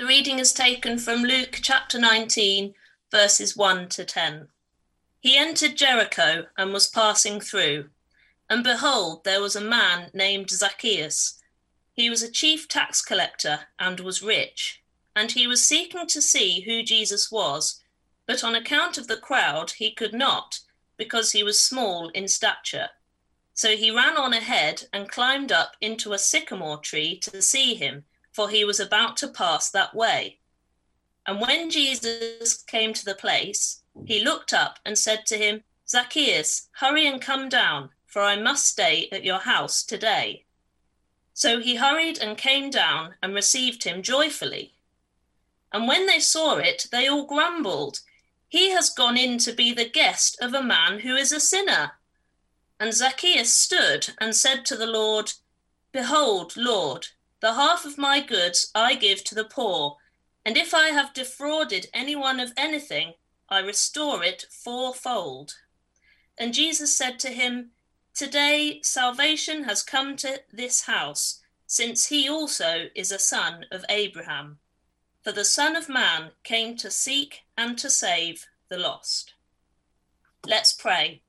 reading is taken from Luke chapter 19, verses 1 to 10. He entered Jericho and was passing through, and behold, there was a man named Zacchaeus. He was a chief tax collector and was rich, and he was seeking to see who Jesus was, but on account of the crowd he could not, because he was small in stature. So he ran on ahead and climbed up into a sycamore tree to see him, for he was about to pass that way. And when Jesus came to the place, he looked up and said to him, "Zacchaeus, hurry and come down, for I must stay at your house today." So he hurried and came down and received him joyfully. And when they saw it, they all grumbled, "He has gone in to be the guest of a man who is a sinner." And Zacchaeus stood and said to the Lord, "Behold, Lord, the half of my goods I give to the poor, and if I have defrauded anyone of anything, I restore it fourfold." And Jesus said to him, "Today salvation has come to this house, since he also is a son of Abraham. For the Son of Man came to seek and to save the lost." Let's pray.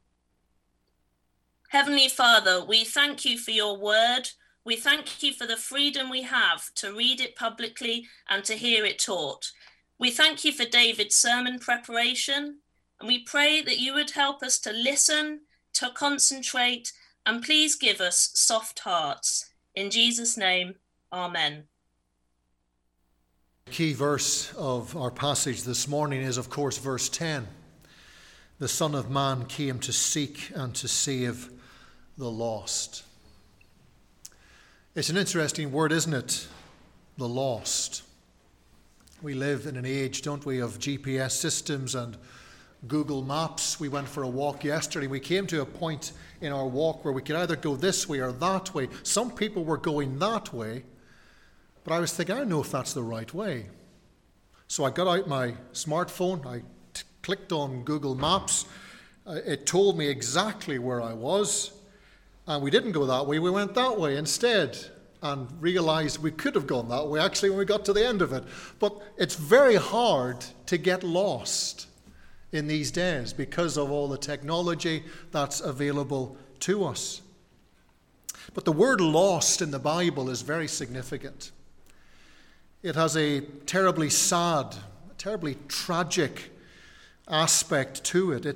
Heavenly Father, we thank you for your word. We thank you for the freedom we have to read it publicly and to hear it taught. We thank you for David's sermon preparation, and we pray that you would help us to listen, to concentrate, and please give us soft hearts. In Jesus' name, amen. The key verse of our passage this morning is, of course, verse 10. The Son of Man came to seek and to save the lost. It's an interesting word, isn't it? The lost. We live in an age, don't we, of GPS systems and Google Maps. We went for a walk yesterday. We came to a point in our walk where we could either go this way or that way. Some people were going that way, but I was thinking, I don't know if that's the right way. So I got out my smartphone. I clicked on Google Maps. It told me exactly where I was. And we didn't go that way, we went that way instead, and realized we could have gone that way actually when we got to the end of it. But it's very hard to get lost in these days because of all the technology that's available to us. But the word lost in the Bible is very significant. It has a terribly sad, terribly tragic aspect to it.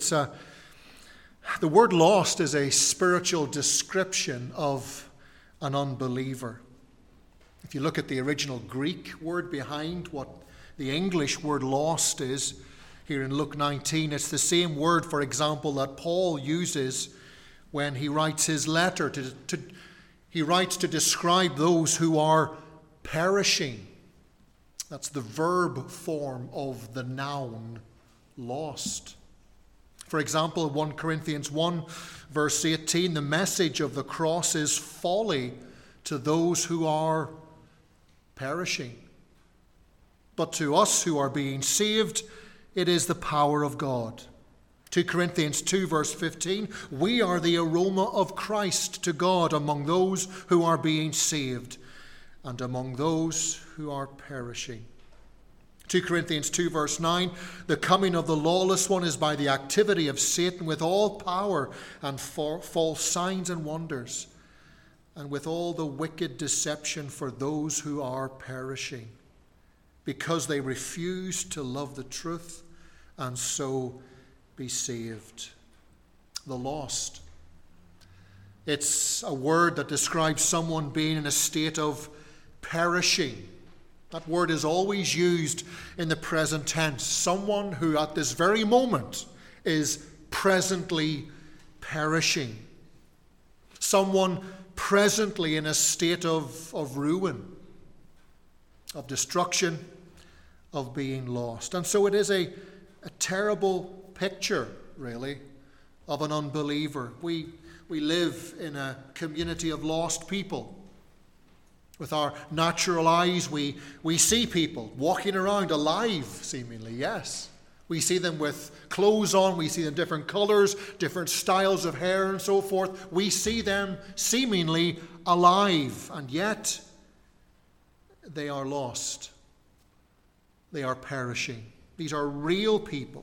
The word lost is a spiritual description of an unbeliever. If you look at the original Greek word behind what the English word lost is, here in Luke 19, it's the same word, for example, that Paul uses when he writes his letter. He writes to describe those who are perishing. That's the verb form of the noun lost. For example, 1 Corinthians 1, verse 18, the message of the cross is folly to those who are perishing. But to us who are being saved, it is the power of God. 2 Corinthians 2, verse 15, we are the aroma of Christ to God among those who are being saved and among those who are perishing. 2 Corinthians 2 verse 9, the coming of the lawless one is by the activity of Satan with all power and false signs and wonders, and with all the wicked deception for those who are perishing, because they refuse to love the truth and so be saved. The lost. It's a word that describes someone being in a state of perishing. That word is always used in the present tense. Someone who at this very moment is presently perishing. Someone presently in a state of ruin, of destruction, of being lost. And so it is a terrible picture, really, of an unbeliever. We live in a community of lost people. With our natural eyes, we see people walking around alive, seemingly, yes. We see them with clothes on, we see them different colors, different styles of hair and so forth. We see them seemingly alive, and yet they are lost. They are perishing. These are real people,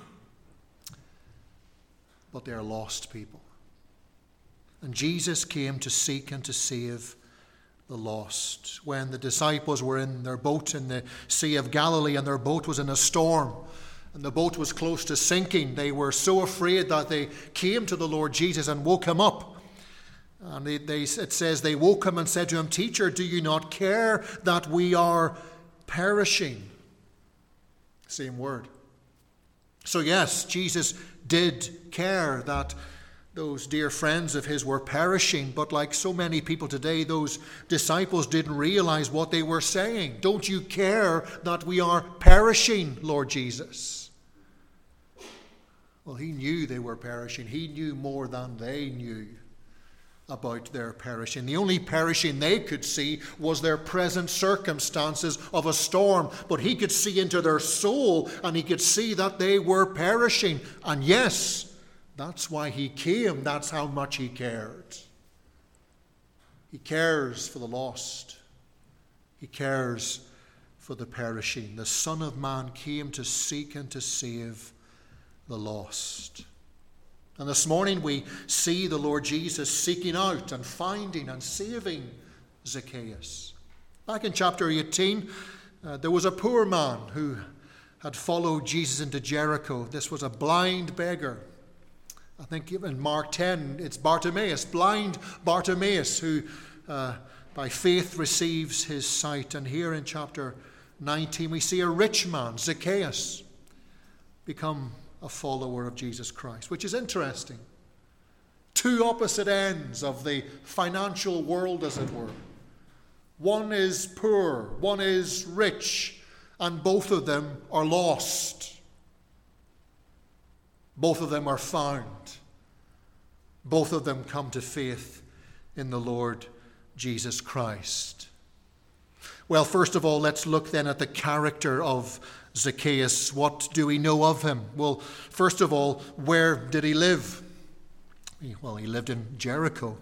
but they are lost people. And Jesus came to seek and to save the lost. When the disciples were in their boat in the Sea of Galilee and their boat was in a storm and the boat was close to sinking, they were so afraid that they came to the Lord Jesus and woke him up. And it says they woke him and said to him, "Teacher, do you not care that we are perishing?" Same word. So yes, Jesus did care that those dear friends of his were perishing, but like so many people today, those disciples didn't realize what they were saying. Don't you care that we are perishing, Lord Jesus? Well, he knew they were perishing. He knew more than they knew about their perishing. The only perishing they could see was their present circumstances of a storm, but he could see into their soul and he could see that they were perishing. And yes, that's why he came. That's how much he cared. He cares for the lost. He cares for the perishing. The Son of Man came to seek and to save the lost. And this morning we see the Lord Jesus seeking out and finding and saving Zacchaeus. Back in chapter 18, there was a poor man who had followed Jesus into Jericho. This was a blind beggar. I think in Mark 10, it's Bartimaeus, blind Bartimaeus, who by faith receives his sight. And here in chapter 19, we see a rich man, Zacchaeus, become a follower of Jesus Christ, which is interesting. Two opposite ends of the financial world, as it were. One is poor, one is rich, and both of them are lost. Both of them are found. Both of them come to faith in the Lord Jesus Christ. Well, first of all, let's look then at the character of Zacchaeus. What do we know of him? Well, first of all, where did he live? Well, he lived in Jericho.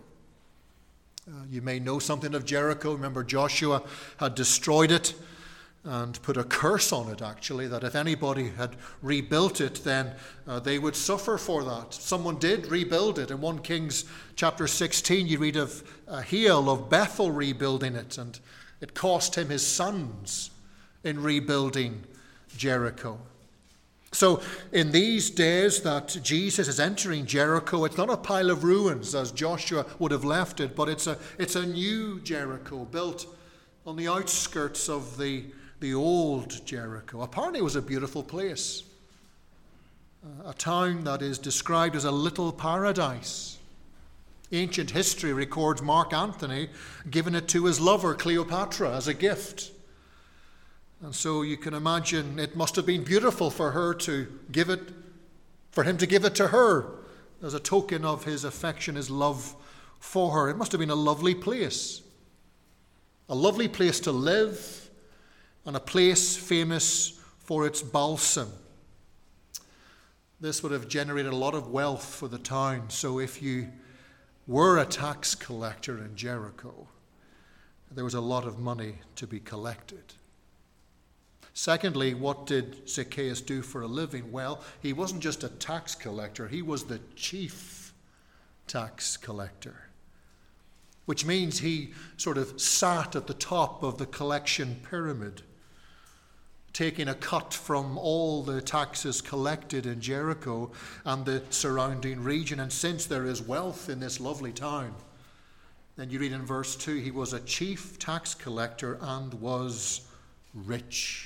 You may know something of Jericho. Remember, Joshua had destroyed it and put a curse on it, actually, that if anybody had rebuilt it, then they would suffer for that. Someone did rebuild it. In 1 Kings chapter 16, you read of Hiel of Bethel rebuilding it, and it cost him his sons in rebuilding Jericho. So in these days that Jesus is entering Jericho, it's not a pile of ruins as Joshua would have left it, but it's a new Jericho built on the outskirts of the old Jericho. Apparently it was a beautiful place. A town that is described as a little paradise. Ancient history records Mark Antony giving it to his lover Cleopatra as a gift. And so you can imagine it must have been beautiful for him to give it to her as a token of his affection, his love for her. It must have been a lovely place. A lovely place to live, and a place famous for its balsam. This would have generated a lot of wealth for the town. So if you were a tax collector in Jericho, there was a lot of money to be collected. Secondly, what did Zacchaeus do for a living? Well, he wasn't just a tax collector, he was the chief tax collector, which means he sort of sat at the top of the collection pyramid, taking a cut from all the taxes collected in Jericho and the surrounding region. And since there is wealth in this lovely town, then you read in verse 2, he was a chief tax collector and was rich.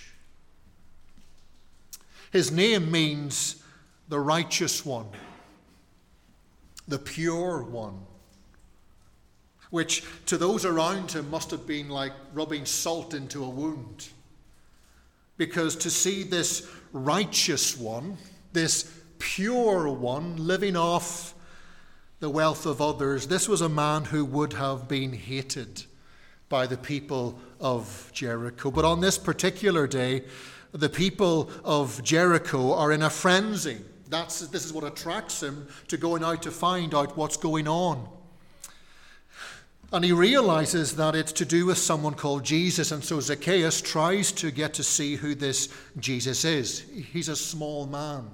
His name means the righteous one, the pure one, which to those around him must have been like rubbing salt into a wound. Because to see this righteous one, this pure one, living off the wealth of others, this was a man who would have been hated by the people of Jericho. But on this particular day, the people of Jericho are in a frenzy. This is what attracts him to going out to find out what's going on. And he realizes that it's to do with someone called Jesus. And so Zacchaeus tries to get to see who this Jesus is. He's a small man.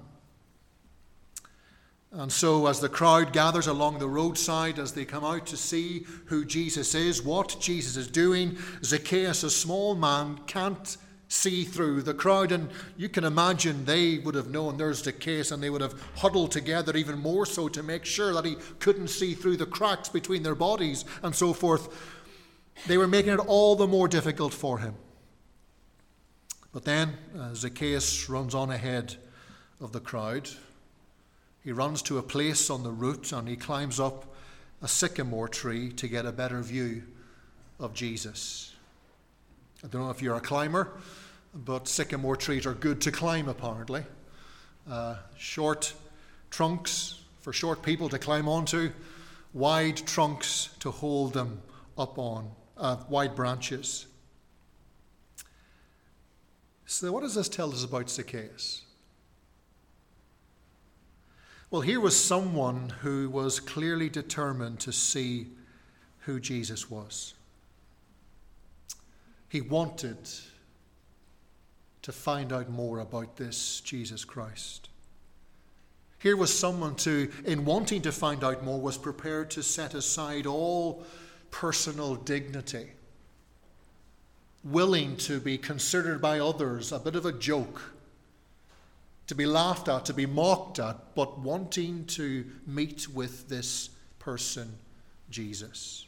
And so as the crowd gathers along the roadside, as they come out to see who Jesus is, what Jesus is doing, Zacchaeus, a small man, can't see through the crowd. And you can imagine they would have known there's Zacchaeus, and they would have huddled together even more so to make sure that he couldn't see through the cracks between their bodies and so forth. They were making it all the more difficult for him. But then Zacchaeus runs on ahead of the crowd. He runs to a place on the route, and he climbs up a sycamore tree to get a better view of Jesus. I don't know if you're a climber, but sycamore trees are good to climb, apparently. Short trunks for short people to climb onto, wide trunks to hold them up on, wide branches. So what does this tell us about Zacchaeus? Well, here was someone who was clearly determined to see who Jesus was. He wanted to find out more about this Jesus Christ. Here was someone who, in wanting to find out more, was prepared to set aside all personal dignity, willing to be considered by others a bit of a joke, to be laughed at, to be mocked at, but wanting to meet with this person, Jesus.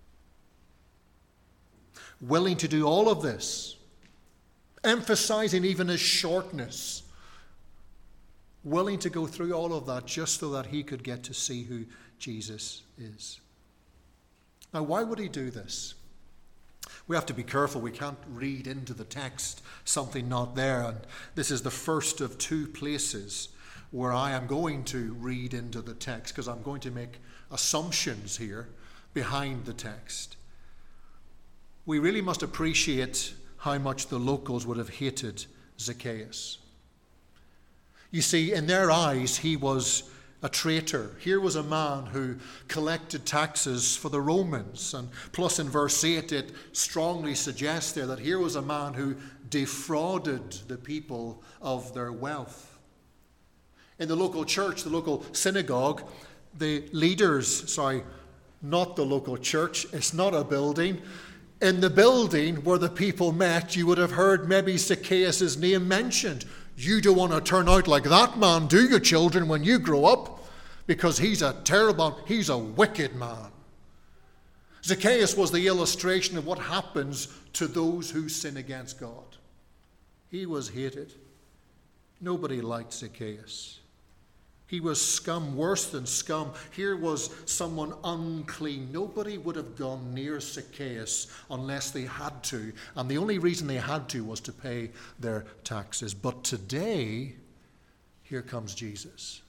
Willing to do all of this, emphasizing even his shortness, willing to go through all of that just so that he could get to see who Jesus is. Now, why would he do this? We have to be careful. We can't read into the text something not there. And this is the first of two places where I am going to read into the text, because I'm going to make assumptions here behind the text. We really must appreciate how much the locals would have hated Zacchaeus. You see, in their eyes, he was a traitor. Here was a man who collected taxes for the Romans. And plus in verse 8, it strongly suggests there that here was a man who defrauded the people of their wealth. In the local church, the local synagogue, the leaders, not the local church, it's not a building. In the building where the people met, you would have heard maybe Zacchaeus' name mentioned. You don't want to turn out like that man, do you, children, when you grow up? Because he's a wicked man. Zacchaeus was the illustration of what happens to those who sin against God. He was hated. Nobody liked Zacchaeus. He was scum, worse than scum. Here was someone unclean. Nobody would have gone near Zacchaeus unless they had to. And the only reason they had to was to pay their taxes. But today, here comes Jesus.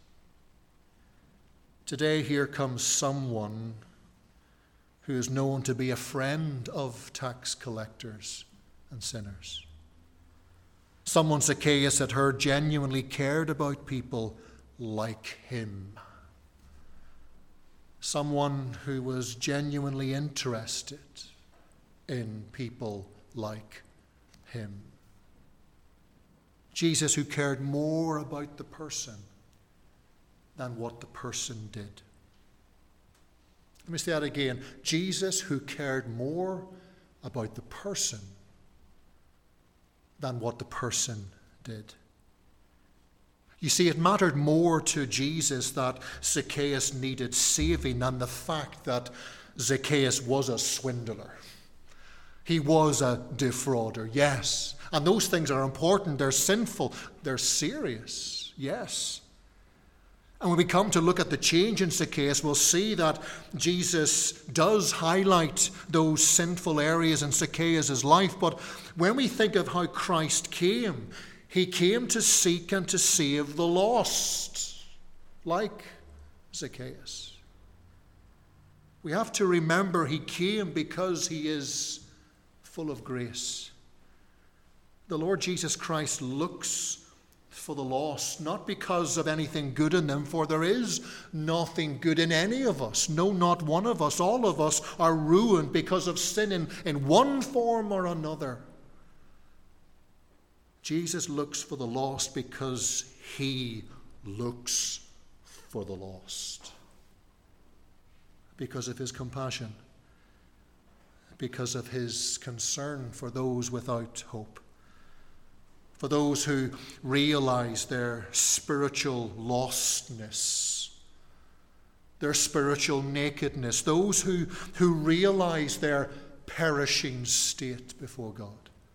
Today, here comes someone who is known to be a friend of tax collectors and sinners. Someone Zacchaeus had heard genuinely cared about people like him. Someone who was genuinely interested in people like him. Jesus, who cared more about the person than what the person did. Let me say that again. Jesus, who cared more about the person than what the person did. You see, it mattered more to Jesus that Zacchaeus needed saving than the fact that Zacchaeus was a swindler. He was a defrauder, yes. And those things are important. They're sinful. They're serious, yes. And when we come to look at the change in Zacchaeus, we'll see that Jesus does highlight those sinful areas in Zacchaeus' life. But when we think of how Christ came, he came to seek and to save the lost, like Zacchaeus. We have to remember he came because he is full of grace. The Lord Jesus Christ looks for the lost, not because of anything good in them, for there is nothing good in any of us. No, not one of us. All of us are ruined because of sin in one form or another. Jesus looks for the lost because he looks for the lost. Because of his compassion. Because of his concern for those without hope. For those who realize their spiritual lostness, their spiritual nakedness, those who realize their perishing state before God.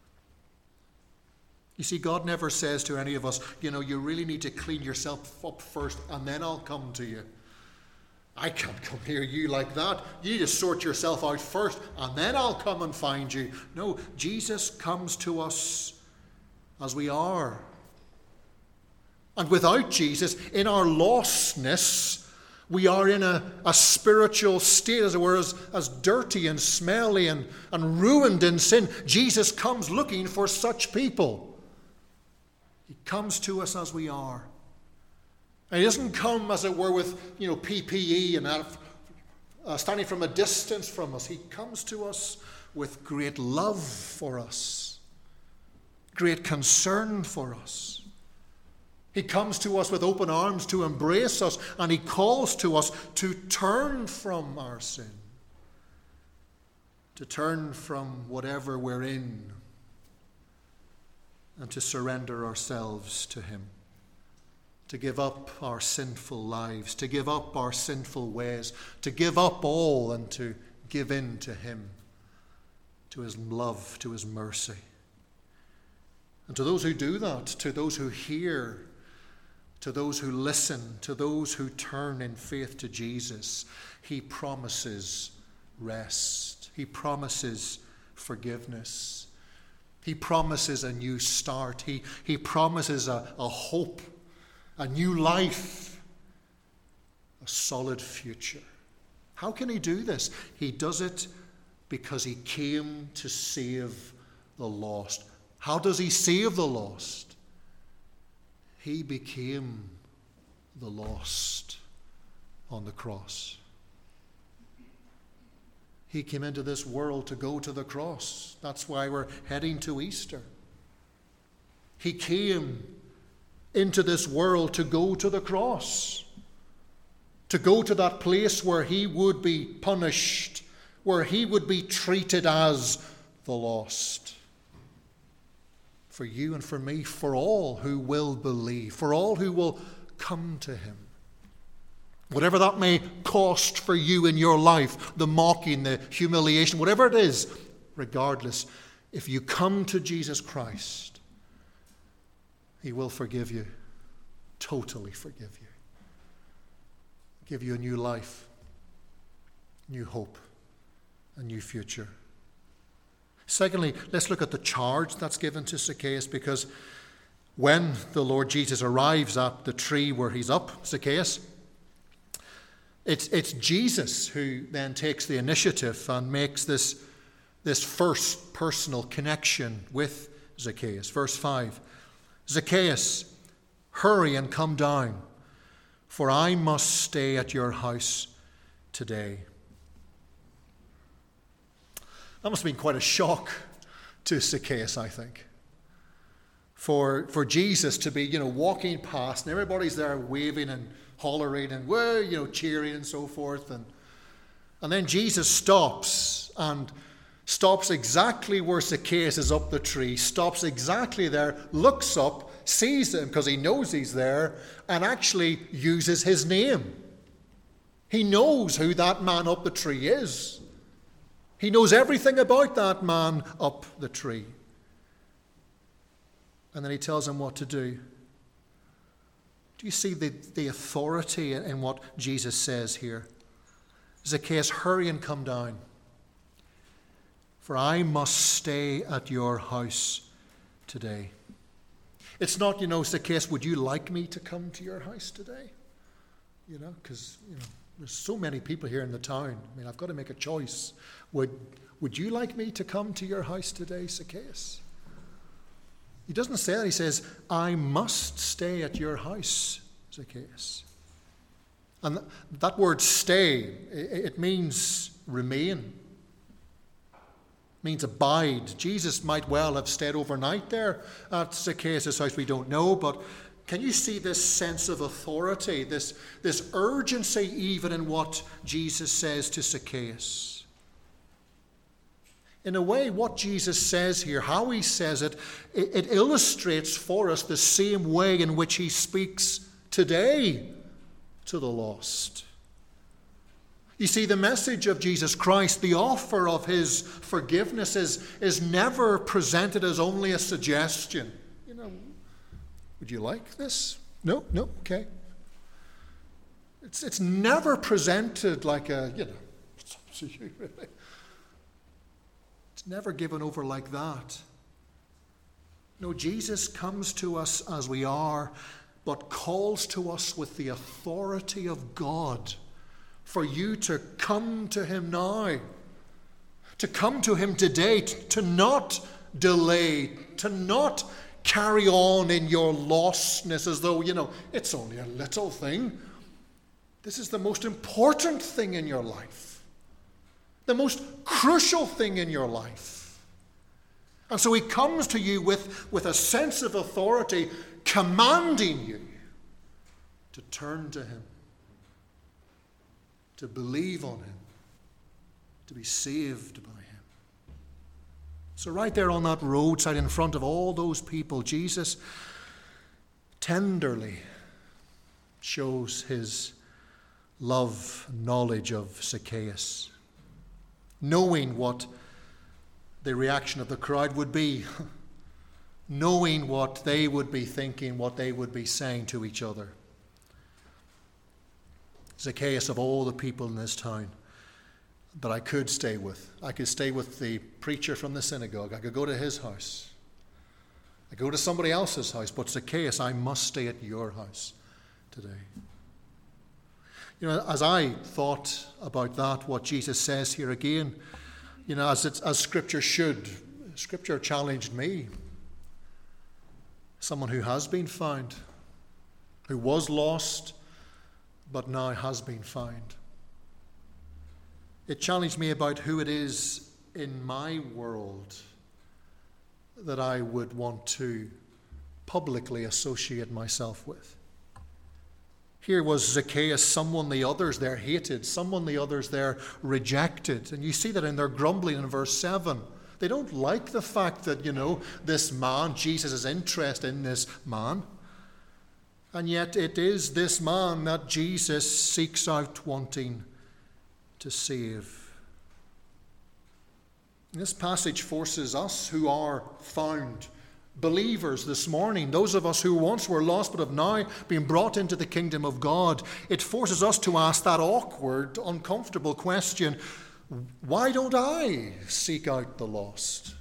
You see, God never says to any of us, you really need to clean yourself up first and then I'll come to you. I can't come near you like that. You just sort yourself out first and then I'll come and find you. No, Jesus comes to us as we are. And without Jesus, in our lostness, we are in a spiritual state, as it were, as dirty and smelly and ruined in sin. Jesus comes looking for such people. He comes to us as we are. And he doesn't come, as it were, with PPE and standing from a distance from us. He comes to us with great love for us. Great concern for us. He comes to us with open arms to embrace us, and he calls to us to turn from our sin, to turn from whatever we're in, and to surrender ourselves to him, to give up our sinful lives, to give up our sinful ways, to give up all and to give in to him, to his love, to his mercy. And to those who do that, to those who hear, to those who listen, to those who turn in faith to Jesus, he promises rest. He promises forgiveness. He promises a new start. He promises a hope, a new life, a solid future. How can he do this? He does it because he came to save the lost. How does he save the lost? He became the lost on the cross. He came into this world to go to the cross. That's why we're heading to Easter. He came into this world to go to the cross, to go to that place where he would be punished, where he would be treated as the lost. For you and for me, for all who will believe, for all who will come to him. Whatever that may cost for you in your life, the mocking, the humiliation, whatever it is, regardless, if you come to Jesus Christ, he will forgive you, totally forgive you, give you a new life, new hope, a new future. Secondly, let's look at the charge that's given to Zacchaeus, because when the Lord Jesus arrives at the tree where he's up, Zacchaeus, it's Jesus who then takes the initiative and makes this first personal connection with Zacchaeus. Verse 5, Zacchaeus, hurry and come down, for I must stay at your house today. That must have been quite a shock to Zacchaeus, I think. For Jesus to be, walking past, and everybody's there waving and hollering and, cheering and so forth. And then Jesus stops exactly where Zacchaeus is up the tree, stops exactly there, looks up, sees him because he knows he's there, and actually uses his name. He knows who that man up the tree is. He knows everything about that man up the tree. And then he tells him what to do. Do you see the authority in what Jesus says here? Zacchaeus, hurry and come down, for I must stay at your house today. It's not, Zacchaeus, would you like me to come to your house today? Because, there's so many people here in the town. I've got to make a choice. Would you like me to come to your house today, Zacchaeus? He doesn't say that. He says, I must stay at your house, Zacchaeus. And that word stay, it means remain. It means abide. Jesus might well have stayed overnight there at Zacchaeus' house. We don't know, but can you see this sense of authority, this urgency even in what Jesus says to Zacchaeus? In a way, what Jesus says here, how he says it, it illustrates for us the same way in which he speaks today to the lost. You see, the message of Jesus Christ, the offer of his forgiveness is never presented as only a suggestion. You know, would you like this? No, okay. It's never presented like a, it's up to you, really. It's never given over like that. No, Jesus comes to us as we are, but calls to us with the authority of God for you to come to him now, to come to him today, to not delay, to not carry on in your lostness as though, it's only a little thing. This is the most important thing in your life, the most crucial thing in your life. And so he comes to you with a sense of authority, commanding you to turn to him, to believe on him, to be saved by him. So right there on that roadside in front of all those people, Jesus tenderly shows his love, knowledge of Zacchaeus, knowing what the reaction of the crowd would be, knowing what they would be thinking, what they would be saying to each other. Zacchaeus, of all the people in this town that I could stay with, I could stay with the preacher from the synagogue. I could go to his house. I could go to somebody else's house. But Zacchaeus, I must stay at your house today. As I thought about that, what Jesus says here again, as Scripture should, Scripture challenged me. Someone who has been found, who was lost, but now has been found. It challenged me about who it is in my world that I would want to publicly associate myself with. Here was Zacchaeus, someone the others there hated, someone the others there rejected. And you see that in their grumbling in verse 7. They don't like the fact that, this man, Jesus is interested in this man. And yet it is this man that Jesus seeks out wanting to save. This passage forces us who are found believers this morning, those of us who once were lost but have now been brought into the kingdom of God, it forces us to ask that awkward, uncomfortable question, why don't I seek out the lost?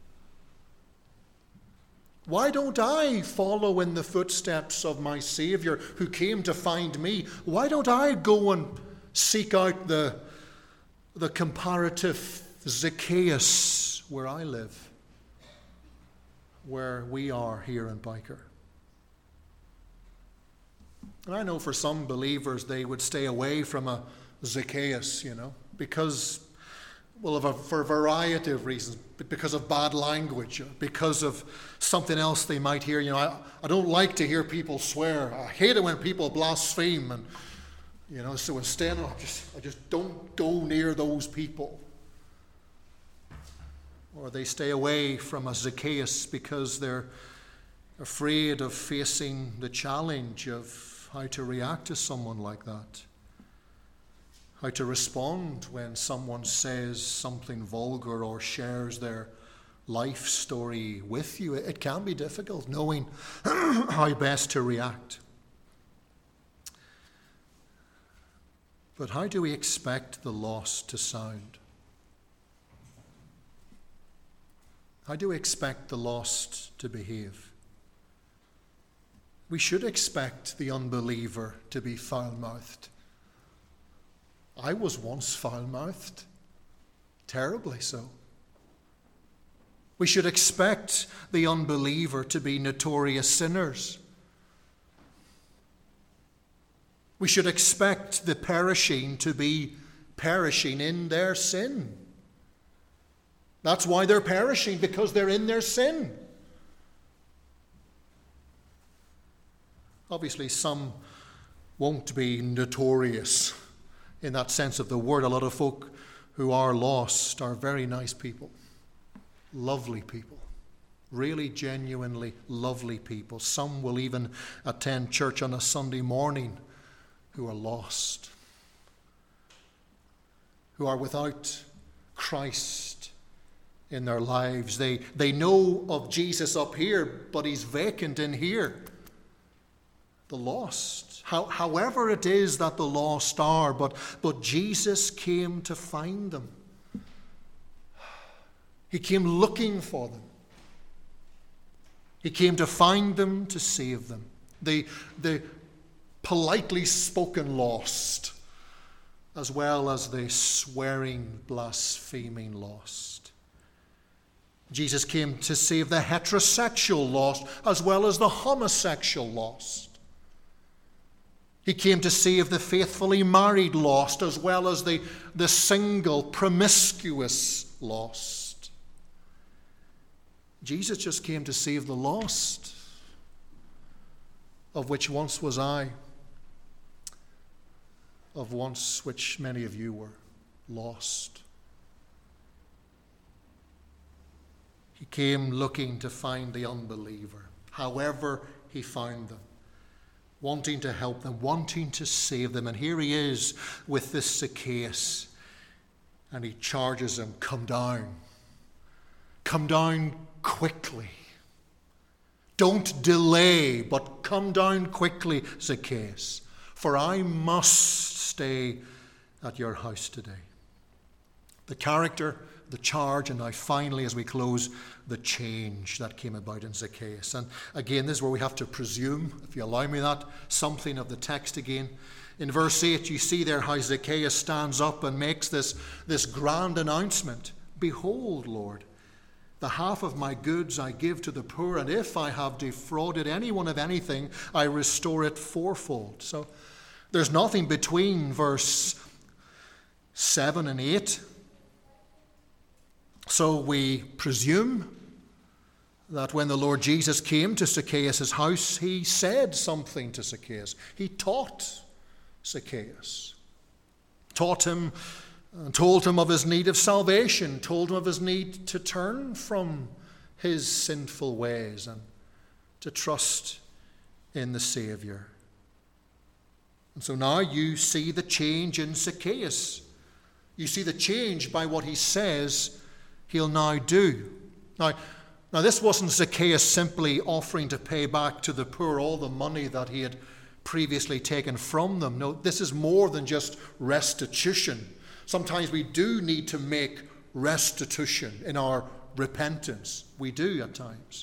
Why don't I follow in the footsteps of my Savior who came to find me? Why don't I go and seek out the comparative Zacchaeus where I live, where we are here in Byker? And I know for some believers they would stay away from a Zacchaeus, because, for a variety of reasons, because of bad language, because of something else they might hear. I don't like to hear people swear. I hate it when people blaspheme, and so instead I just don't go near those people. Or they stay away from a Zacchaeus because they're afraid of facing the challenge of how to react to someone like that. How to respond when someone says something vulgar or shares their life story with you. It can be difficult knowing how best to react. But how do we expect the lost to sound? How do we expect the lost to behave? We should expect the unbeliever to be foul-mouthed. I was once foul-mouthed, terribly so. We should expect the unbeliever to be notorious sinners. We should expect the perishing to be perishing in their sin. That's why they're perishing, because they're in their sin. Obviously, some won't be notorious in that sense of the word. A lot of folk who are lost are very nice people, lovely people, really genuinely lovely people. Some will even attend church on a Sunday morning who are lost, who are without Christ in their lives. They know of Jesus up here, but he's vacant in here. The lost. However it is that the lost are, but Jesus came to find them. He came looking for them. He came to find them, to save them. The politely spoken lost, as well as the swearing, blaspheming lost. Jesus came to save the heterosexual lost, as well as the homosexual lost. He came to save the faithfully married lost, as well as the single, promiscuous lost. Jesus just came to save the lost, of which once was I, of once which many of you were lost. He came looking to find the unbeliever, however he found them, wanting to help them, wanting to save them. And here he is with this Zacchaeus, and he charges him, come down quickly. Don't delay, but come down quickly, Zacchaeus, for I must stay at your house today. The character, the charge, and now finally, as we close, the change that came about in Zacchaeus. And again, this is where we have to presume, if you allow me that, something of the text again. In verse 8, you see there how Zacchaeus stands up and makes this grand announcement. Behold, Lord, the half of my goods I give to the poor, and if I have defrauded anyone of anything, I restore it fourfold. So there's nothing between verse 7 and 8. So we presume that when the Lord Jesus came to Zacchaeus' house, he said something to Zacchaeus. He taught Zacchaeus. Taught him and told him of his need of salvation, told him of his need to turn from his sinful ways and to trust in the Savior. And so now you see the change in Zacchaeus. You see the change by what he says he'll now do. Now this wasn't Zacchaeus simply offering to pay back to the poor all the money that he had previously taken from them. No, this is more than just restitution. Sometimes we do need to make restitution in our repentance. We do at times.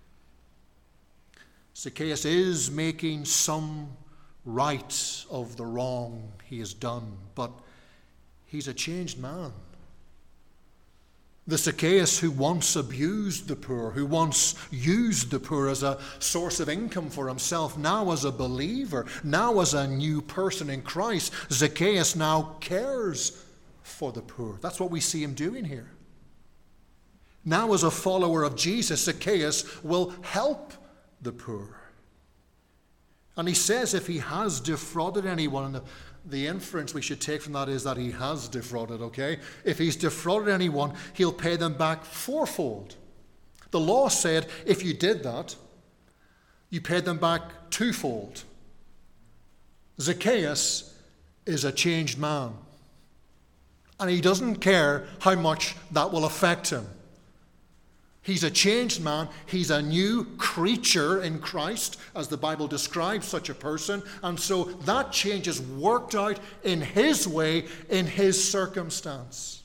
Zacchaeus is making some right of the wrong he has done, but he's a changed man. The Zacchaeus who once abused the poor, who once used the poor as a source of income for himself, now as a believer, now as a new person in Christ, Zacchaeus now cares for the poor. That's what we see him doing here. Now as a follower of Jesus, Zacchaeus will help the poor. And he says if he has defrauded anyone, and the inference we should take from that is that he has defrauded, okay? If he's defrauded anyone, he'll pay them back fourfold. The law said if you did that, you paid them back twofold. Zacchaeus is a changed man. And he doesn't care how much that will affect him. He's a changed man. He's a new creature in Christ, as the Bible describes such a person. And so that change is worked out in his way, in his circumstance.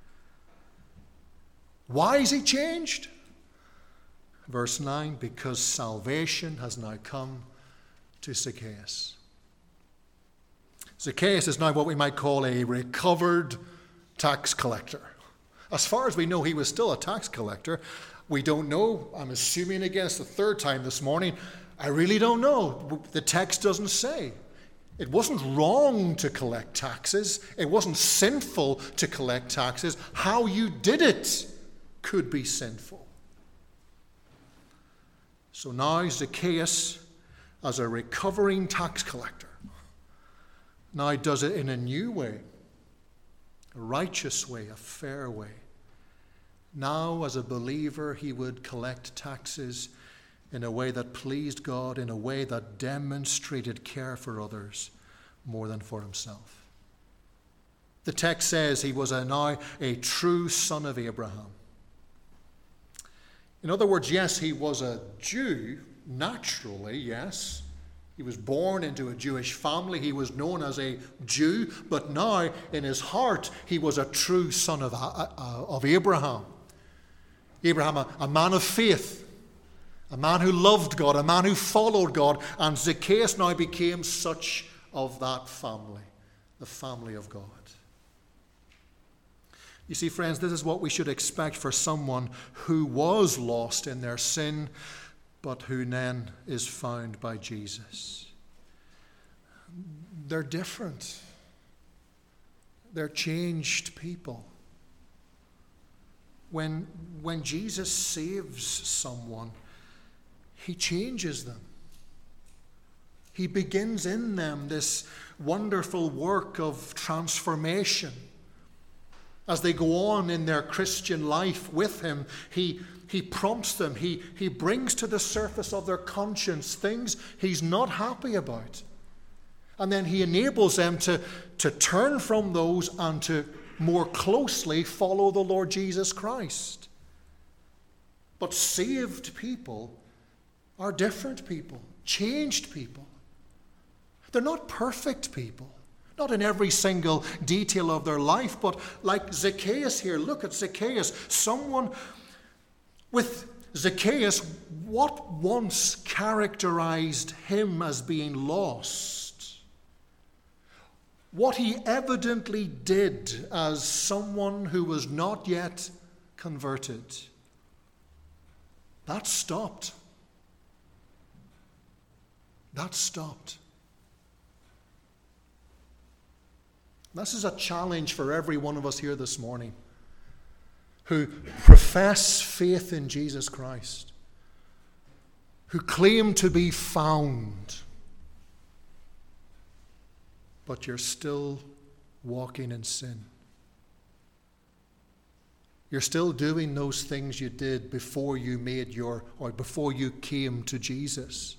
Why is he changed? Verse 9, because salvation has now come to Zacchaeus. Zacchaeus is now what we might call a recovered tax collector. As far as we know, he was still a tax collector. We don't know. I'm assuming again it's the third time this morning. I really don't know. The text doesn't say. It wasn't wrong to collect taxes. It wasn't sinful to collect taxes. How you did it could be sinful. So now Zacchaeus, as a recovering tax collector, now does it in a new way, a righteous way, a fair way. Now, as a believer, he would collect taxes in a way that pleased God, in a way that demonstrated care for others more than for himself. The text says he was now a true son of Abraham. In other words, yes, he was a Jew, naturally, yes. He was born into a Jewish family. He was known as a Jew, but now in his heart he was a true son of Abraham. Abraham, a man of faith, a man who loved God, a man who followed God, and Zacchaeus now became such of that family, the family of God. You see, friends, this is what we should expect for someone who was lost in their sin, but who then is found by Jesus. They're different. They're changed people. When Jesus saves someone, he changes them. He begins in them this wonderful work of transformation. As they go on in their Christian life with him, he prompts them. He brings to the surface of their conscience things he's not happy about. And then he enables them to turn from those and to more closely follow the Lord Jesus Christ. But saved people are different people, changed people. They're not perfect people. Not in every single detail of their life, but like Zacchaeus here. Look at Zacchaeus. Someone with Zacchaeus, what once characterized him as being lost, what he evidently did as someone who was not yet converted, that stopped. That stopped. This is a challenge for every one of us here this morning who profess faith in Jesus Christ, who claim to be found, but you're still walking in sin. You're still doing those things you did before you before you came to Jesus.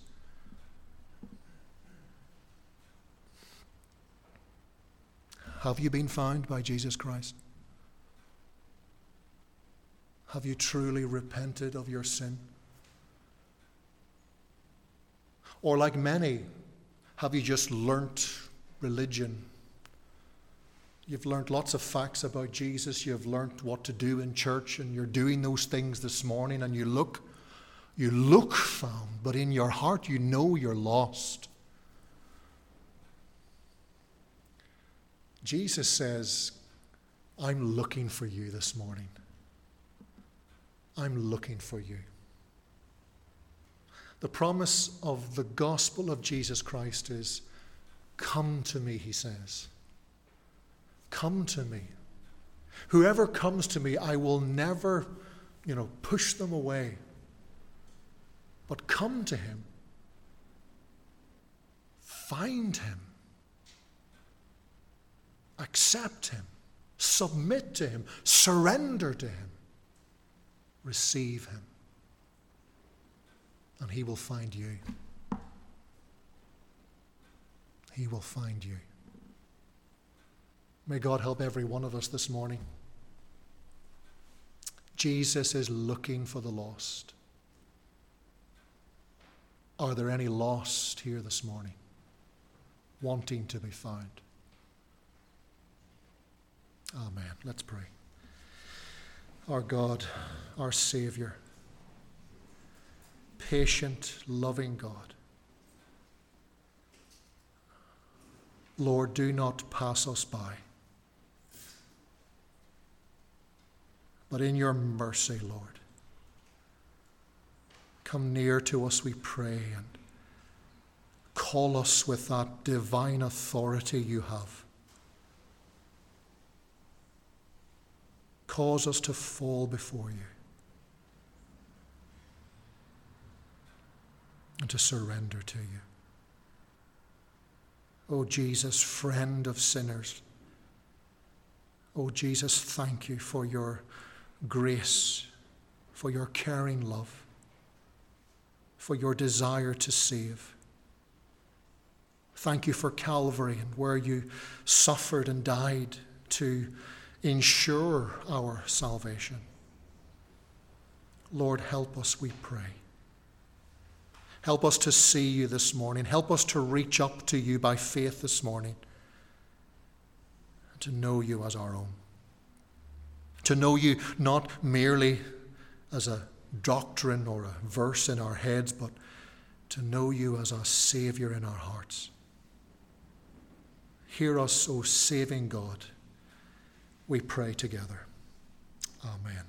Have you been found by Jesus Christ? Have you truly repented of your sin? Or like many, have you just learnt religion? You've learnt lots of facts about Jesus. You've learnt what to do in church, and you're doing those things this morning, and you look found, but in your heart you know you're lost. Jesus says, I'm looking for you this morning. I'm looking for you. The promise of the gospel of Jesus Christ is, come to me, he says. Come to me. Whoever comes to me, I will never, push them away. But come to him. Find him. Accept him, submit to him, surrender to him, receive him, and he will find you. He will find you. May God help every one of us this morning. Jesus is looking for the lost. Are there any lost here this morning, wanting to be found? Amen. Let's pray. Our God, our Savior, patient, loving God, Lord, do not pass us by, but in your mercy, Lord, Come near to us, we pray, and call us with that divine authority you have. Cause us to fall before you and to surrender to you. Oh Jesus, friend of sinners. Oh Jesus, thank you for your grace, for your caring love, for your desire to save. Thank you for Calvary and where you suffered and died to ensure our salvation. Lord, help us, we pray. Help us to see you this morning. Help us to reach up to you by faith this morning and to know you as our own. To know you not merely as a doctrine or a verse in our heads, but to know you as a Savior in our hearts. Hear us, O saving God, we pray together. Amen.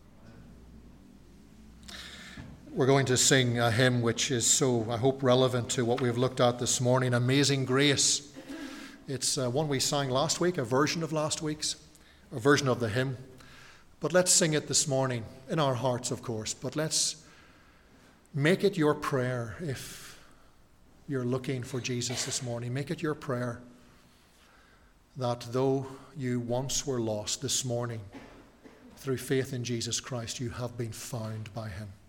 We're going to sing a hymn which is so, I hope, relevant to what we've looked at this morning, Amazing Grace. It's one we sang last week, a version of last week's, a version of the hymn. But let's sing it this morning, in our hearts, of course. But let's make it your prayer if you're looking for Jesus this morning. Make it your prayer that though you once were lost, this morning, through faith in Jesus Christ, you have been found by him.